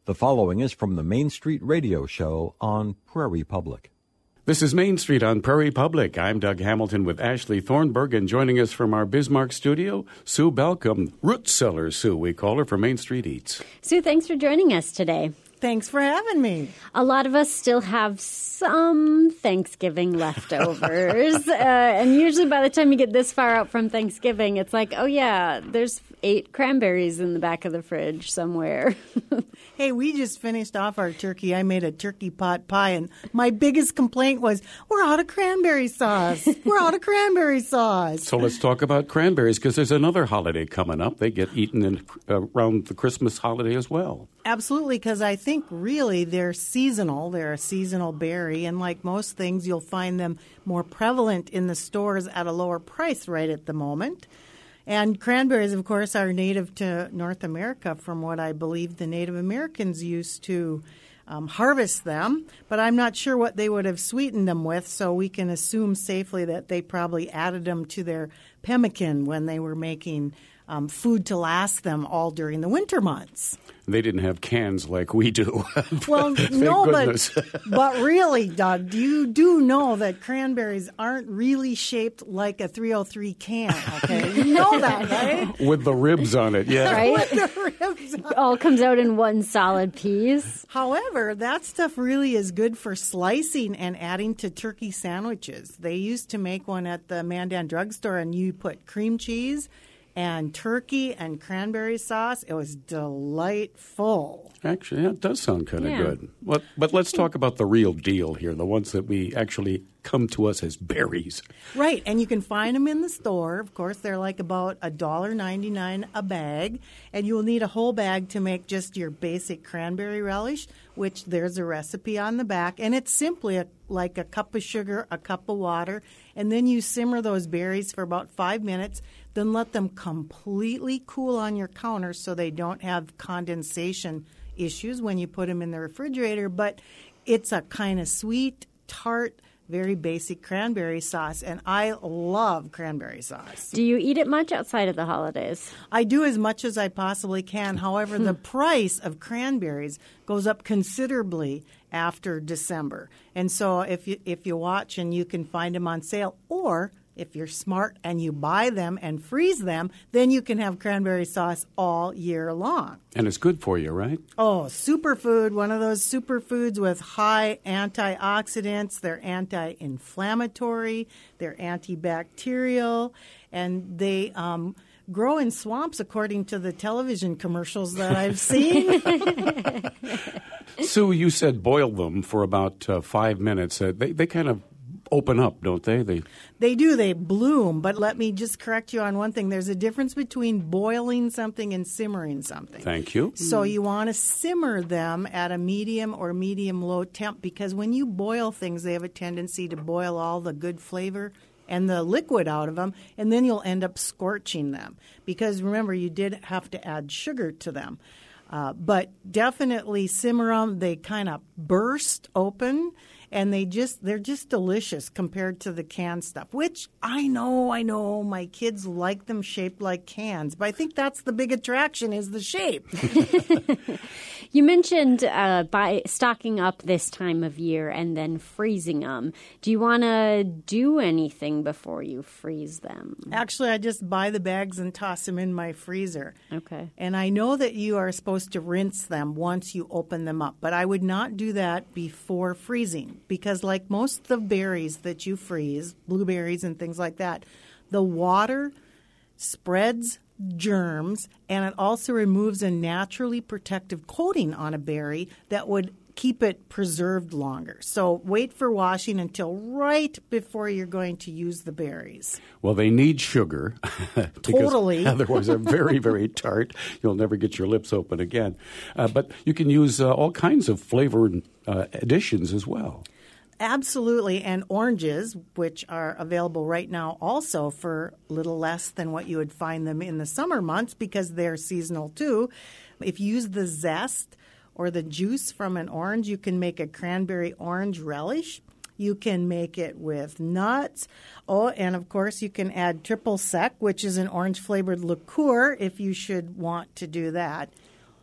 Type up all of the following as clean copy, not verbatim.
The following is from the Main Street Radio Show on Prairie Public. This is Main Street on Prairie Public. I'm Doug Hamilton with Ashley Thornburg, and joining us from our Bismarck studio, Sue Balcom, Root Cellar Sue, we call her, from Main Street Eats. Sue, thanks for joining us today. Thanks for having me. A lot of us still have some Thanksgiving leftovers. And usually by the time you get this far out from Thanksgiving, it's like, oh, yeah, there's 8 cranberries in the back of the fridge somewhere. Hey, we just finished off our turkey. I made a turkey pot pie, and my biggest complaint was, we're out of cranberry sauce. We're out of cranberry sauce. So let's talk about cranberries, because there's another holiday coming up. They get eaten around the Christmas holiday as well. Absolutely, because I think really they're seasonal. They're a seasonal berry, and like most things, you'll find them more prevalent in the stores at a lower price right at the moment. And cranberries, of course, are native to North America from what I believe the Native Americans used to harvest them. But I'm not sure what they would have sweetened them with, so we can assume safely that they probably added them to their pemmican when they were making food to last them all during the winter months. They didn't have cans like we do. Well, no, goodness. but really, Doug, you do know that cranberries aren't really shaped like a 303 can, okay? You know that, right? With the ribs on it, yeah. Right? With the ribs on. All comes out in one solid piece. However, that stuff really is good for slicing and adding to turkey sandwiches. They used to make one at the Mandan drugstore, and you put cream cheese and turkey and cranberry sauce. It was delightful. Actually, that does sound kind of good. But let's talk about the real deal here, the ones that we actually come to us as berries. Right, and you can find them in the store. Of course, they're like about $1.99 a bag, and you will need a whole bag to make just your basic cranberry relish, which there's a recipe on the back, and it's simply like a cup of sugar, a cup of water, and then you simmer those berries for about 5 minutes. Then let them completely cool on your counter so they don't have condensation issues when you put them in the refrigerator. But it's a kind of sweet, tart, very basic cranberry sauce, and I love cranberry sauce. Do you eat it much outside of the holidays? I do as much as I possibly can. However, the price of cranberries goes up considerably after December. And so if you watch and you can find them on sale, or if you're smart and you buy them and freeze them, then you can have cranberry sauce all year long. And it's good for you, right? Oh, superfood, one of those superfoods with high antioxidants. They're anti-inflammatory, they're antibacterial, and they grow in swamps according to the television commercials that I've seen. Sue, you said boil them for about 5 minutes. They kind of open up, don't they? They do. They bloom. But let me just correct you on one thing. There's a difference between boiling something and simmering something. Thank you. So you want to simmer them at a medium or medium-low temp, because when you boil things, they have a tendency to boil all the good flavor and the liquid out of them, and then you'll end up scorching them. Because remember, you did have to add sugar to them. But definitely simmer them. They kind of burst open. And they're just delicious compared to the canned stuff, which I know my kids like them shaped like cans. But I think that's the big attraction, is the shape. You mentioned by stocking up this time of year and then freezing them. Do you want to do anything before you freeze them? Actually, I just buy the bags and toss them in my freezer. Okay. And I know that you are supposed to rinse them once you open them up, but I would not do that before freezing. Because like most of the berries that you freeze, blueberries and things like that, the water spreads germs, and it also removes a naturally protective coating on a berry that would keep it preserved longer. So wait for washing until right before you're going to use the berries. Well, they need sugar. Totally. Otherwise, they're very, very tart. You'll never get your lips open again. But you can use all kinds of flavor additions as well. Absolutely, and oranges, which are available right now also for a little less than what you would find them in the summer months because they're seasonal too. If you use the zest or the juice from an orange, you can make a cranberry orange relish. You can make it with nuts. Oh, and of course you can add triple sec, which is an orange-flavored liqueur if you should want to do that.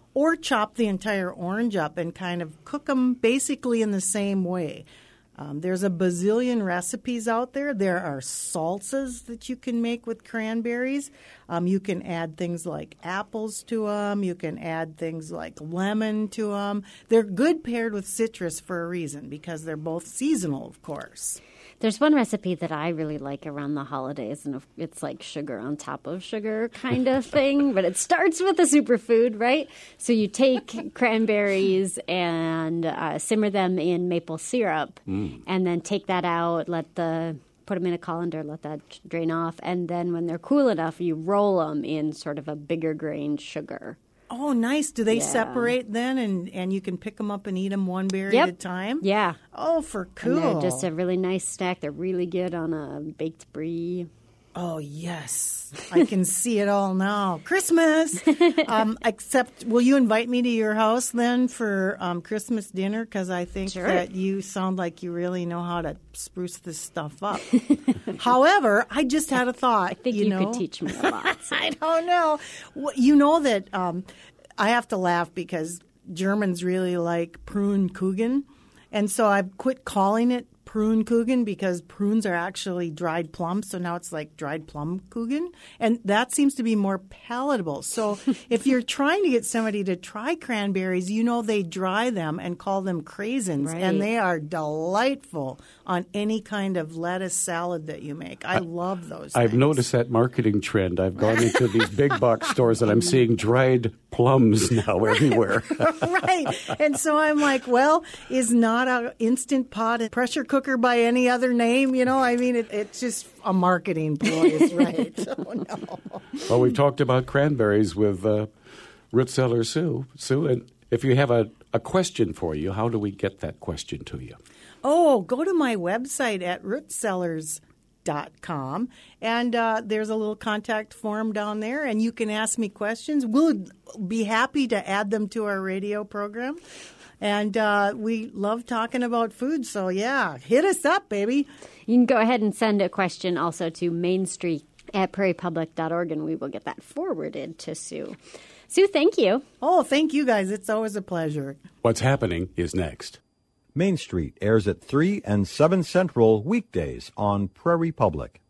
or chop the entire orange up and kind of cook them basically in the same way. There's a bazillion recipes out there. There are salsas that you can make with cranberries. You can add things like apples to them. You can add things like lemon to them. They're good paired with citrus for a reason, because they're both seasonal, of course. There's one recipe that I really like around the holidays, and it's like sugar on top of sugar kind of thing, but it starts with a superfood, right? So you take cranberries and simmer them in maple syrup, and then take that out, put them in a colander, let that drain off, and then when they're cool enough, you roll them in sort of a bigger grained sugar. Oh, nice. Do they separate then, and you can pick them up and eat them one berry at a time? Yeah. Oh, for cool. And they're just a really nice snack. They're really good on a baked brie. Oh, yes. I can see it all now. Christmas! Except, will you invite me to your house then for Christmas dinner? Because I think that you sound like you really know how to spruce this stuff up. However, I just had a thought. I think you could teach me a lot. So. I don't know. You know that I have to laugh because Germans really like prune kuchen. And so I've quit calling it prune kuchen because prunes are actually dried plums. So now it's like dried plum kuchen. And that seems to be more palatable. So if you're trying to get somebody to try cranberries, you know they dry them and call them craisins. Right. And they are delightful on any kind of lettuce salad that you make. I love those I've things. noticed that marketing trend. I've gone into these big box stores and I'm seeing dried plums now everywhere. Right. And so I'm like, well, is not an Instant Pot a pressure cooker by any other name? You know, I mean, it's just a marketing ploy, right? Oh, no. Well, we've talked about cranberries with Root Cellar Sue. Sue, and if you have a question for you, how do we get that question to you? Oh, go to my website at rootsellers.com, and there's a little contact form down there, and you can ask me questions. We'll be happy to add them to our radio program. And we love talking about food, so yeah, hit us up, baby. You can go ahead and send a question also to mainstreet@prairiepublic.org, and we will get that forwarded to Sue. Sue, thank you. Oh, thank you, guys. It's always a pleasure. What's Happening is next. Main Street airs at 3 and 7 Central weekdays on Prairie Public.